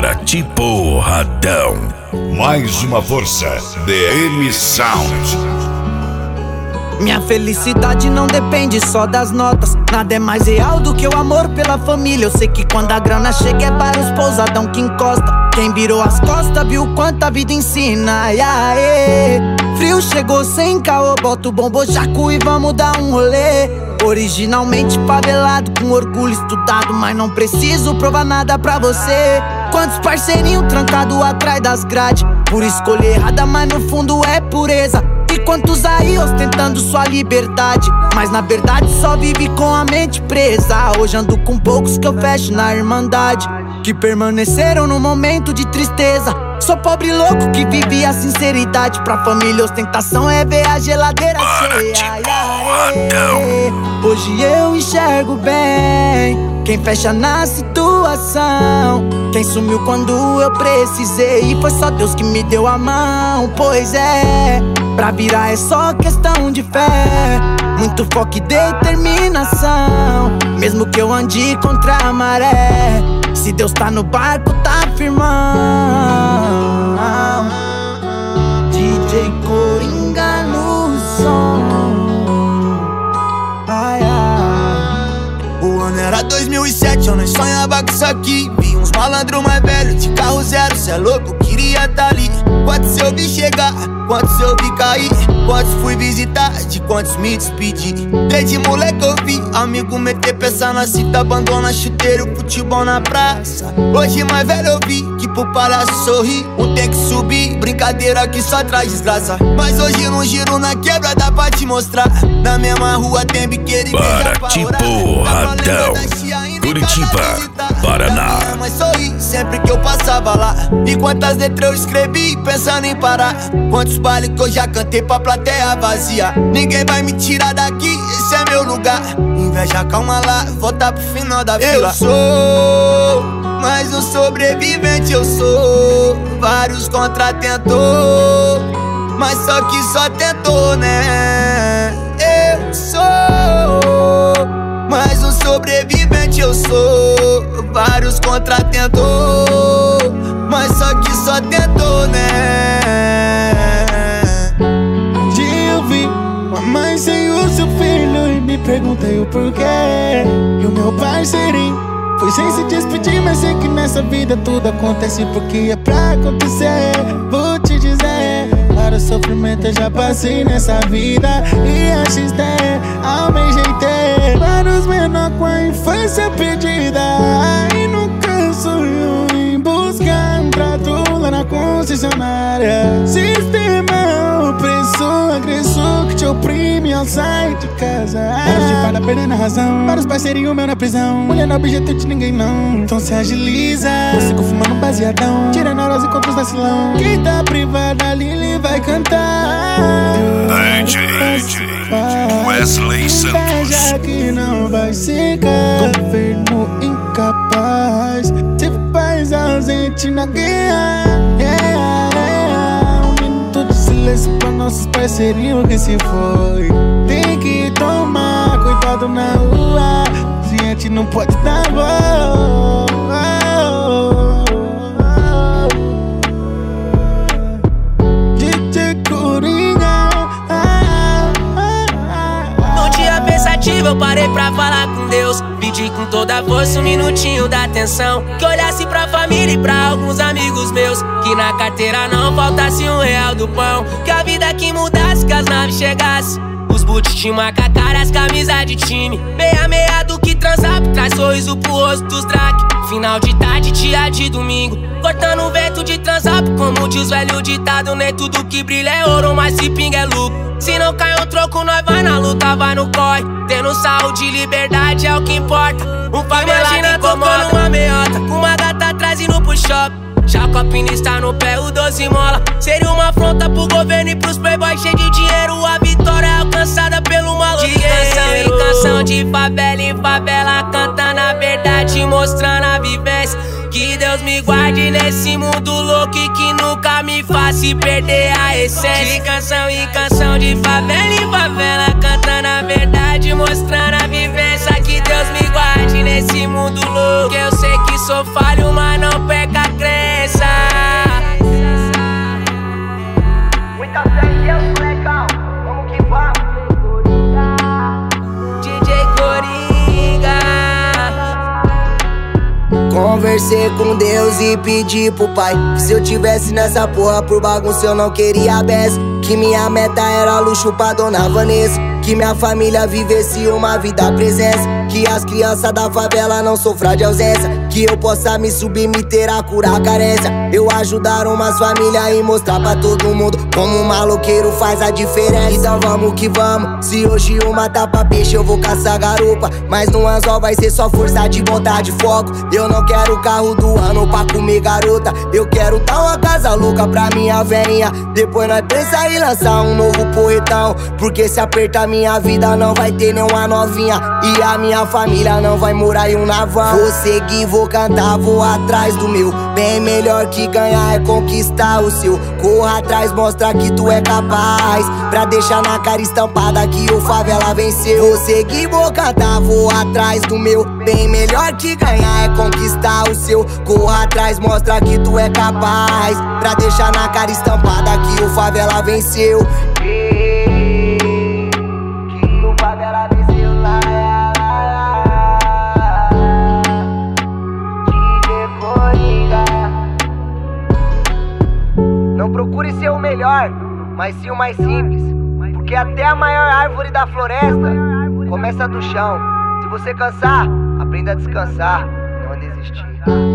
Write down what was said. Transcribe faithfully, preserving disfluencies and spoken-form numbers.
Bora te porradão. Mais uma força, D M Sound. Minha felicidade não depende só das notas. Nada é mais real do que o amor pela família. Eu sei que quando a grana chega é vários pousadão que encosta. Quem virou as costas viu quanto a vida ensina. Ai, ai, frio chegou sem caô, bota o bombojaco e vamos dar um rolê. Originalmente favelado, com orgulho estudado, mas não preciso provar nada pra você. Quantos parceirinhos trancados atrás das grades, por escolher errada, mas no fundo é pureza. E quantos aí ostentando sua liberdade, mas na verdade só vive com a mente presa. Hoje ando com poucos que eu fecho na irmandade, que permaneceram no momento de tristeza. Sou pobre louco que vive a sinceridade. Pra família ostentação é ver a geladeira cheia. Ai, ai, hoje eu enxergo bem quem fecha na situação, quem sumiu quando eu precisei. E foi só Deus que me deu a mão. Pois é, pra virar é só questão de fé, muito foco e determinação. Mesmo que eu ande contra a maré, se Deus tá no barco, tá firmão. D J Coringa no som. Ai, ai. O ano era dois mil e sete, eu nem sonhava com isso aqui. Vi uns malandros mais velhos de carro zero, cê é louco, eu queria tá ali. Quantos eu vi chegar, quantos eu vi cair, quantos fui visitar, de quantos me despedi. Desde moleque eu vi amigo meter peça na cita, abandona chuteiro, futebol na praça. Hoje mais velho eu vi que pro palhaço sorrir um tem que subir, brincadeira que só traz desgraça. Mas hoje no giro na quebra dá pra te mostrar, na mesma rua tem biqueira e Bora te porradão. Curitiba, Paraná. Mas sorri sempre que eu passava lá. E quantas letras eu escrevi pensando em parar, quantos bailes que eu já cantei pra plateia vazia. Ninguém vai me tirar daqui, esse é meu lugar. Inveja, calma lá, volta pro final da fila. Eu sou mais um sobrevivente, eu sou vários contratentou, mas só que só tentou, né? Eu sou mais um sobrevivente, eu sou vários contratentou, mas só que só tentou, né? Um dia eu vi uma mãe sem o seu filho e me perguntei o porquê. E o meu parceirinho foi sem se despedir, mas sei que nessa vida tudo acontece porque é pra acontecer. Vou te dizer, para o sofrimento eu já passei nessa vida, e a X D almejei ter vários menor com a infância perdida. E nunca sonhou em buscar um trato lá na concessionária. Sistema opressor, agressor que te oprime ao sair de casa. Vários de fada perdendo a razão, vários parceirinhos meu na prisão. Mulher não é objeto de ninguém não, então se agiliza. Você fumando baseadão, tira neurose contra os vacilão. Quem tá privado ali, ele vai cantar. D J Wesley Santos. Inveja que não vai secar, governo incapaz, se faz ausente na guerra. Yeah, yeah. Um minuto de silêncio pra nossos parceirinhos que se foi. Tem que tomar cuidado na rua, se a gente não pode dar boa. D J Coringa. Num dia pensativo eu parei pra falar com Deus, pedi com toda a força um minutinho da atenção, que olhasse pra família e pra alguns amigos meus, que na carteira não faltasse um real do pão, que a vida que mudasse, que as naves chegassem, os boots de macacara, as camisas de time, meia meia do que transar, traz sorriso pro rosto dos drag. Final de tarde, dia de domingo, cortando o vento de transar, como diz o velho ditado, nem tudo que brilha é ouro, mas se pinga é lucro. Se não cai um troco, nós vai na luta, vai no corre, tendo saúde e liberdade é o que importa. Um favelado comanda uma meiota, com uma gata atrás indo pro shopping, já com a pinista no pé, o doze mola. Seria uma afronta pro governo e pros playboys cheio de dinheiro, a vitória é alcançada pelo maloqueiro. De canção em canção, de favela em favela, cantando a verdade, mostrando a vivência. Que Deus me guarde nesse mundo louco e que nunca me faça perder a essência. De canção em canção, de favela em favela, cantando a verdade, mostrando a vivência. Que Deus me guarde nesse mundo louco, que eu sei que sou falho, mas não peca a crença. conversei com Deus e pedi pro pai que se eu tivesse nessa porra por bagunça eu não queria best. Que minha meta era luxo pra dona Vanessa, que minha família vivesse uma vida presença, que as crianças da favela não sofram de ausência, que eu possa me submeter a curar a carência. Eu ajudar umas famílias e mostrar pra todo mundo como um maloqueiro faz a diferença. Então vamos que vamos, se hoje uma tá pra peixe eu vou caçar garupa, mas no anzol vai ser só força de vontade e foco. Eu não quero o carro do ano pra comer garota, eu quero dar uma casa louca pra minha velhinha. Depois nós pensa em lançar um novo porretão, porque se apertar minha vida não vai ter nenhuma novinha, e a minha família não vai morar em um navão. Vou seguir, vou cantar, vou atrás do meu. Bem melhor que ganhar é conquistar o seu. Corra atrás, mostra que tu é capaz, pra deixar na cara estampada que o favela venceu. Vou seguir, vou cantar, vou atrás do meu. Bem melhor que ganhar é conquistar o seu. Corra atrás, mostra que tu é capaz, pra deixar na cara estampada que o favela venceu. Que o favela venceu lá. Não procure ser o melhor, mas sim o mais simples, porque até a maior árvore da floresta começa do chão. Se você cansar, aprenda a descansar, não a desistir.